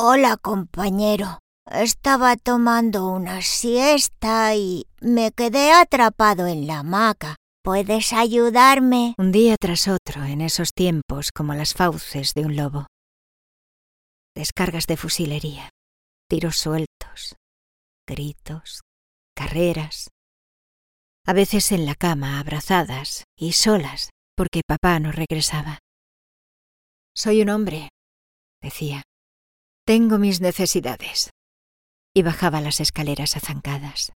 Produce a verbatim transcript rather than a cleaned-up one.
Hola, compañero. Estaba tomando una siesta y me quedé atrapado en la hamaca. ¿Puedes ayudarme? Un día tras otro, en esos tiempos como las fauces de un lobo. Descargas de fusilería, tiros sueltos, gritos, carreras. A veces en la cama, abrazadas y solas, porque papá no regresaba. Soy un hombre, decía. Tengo mis necesidades. Y bajaba las escaleras azancadas.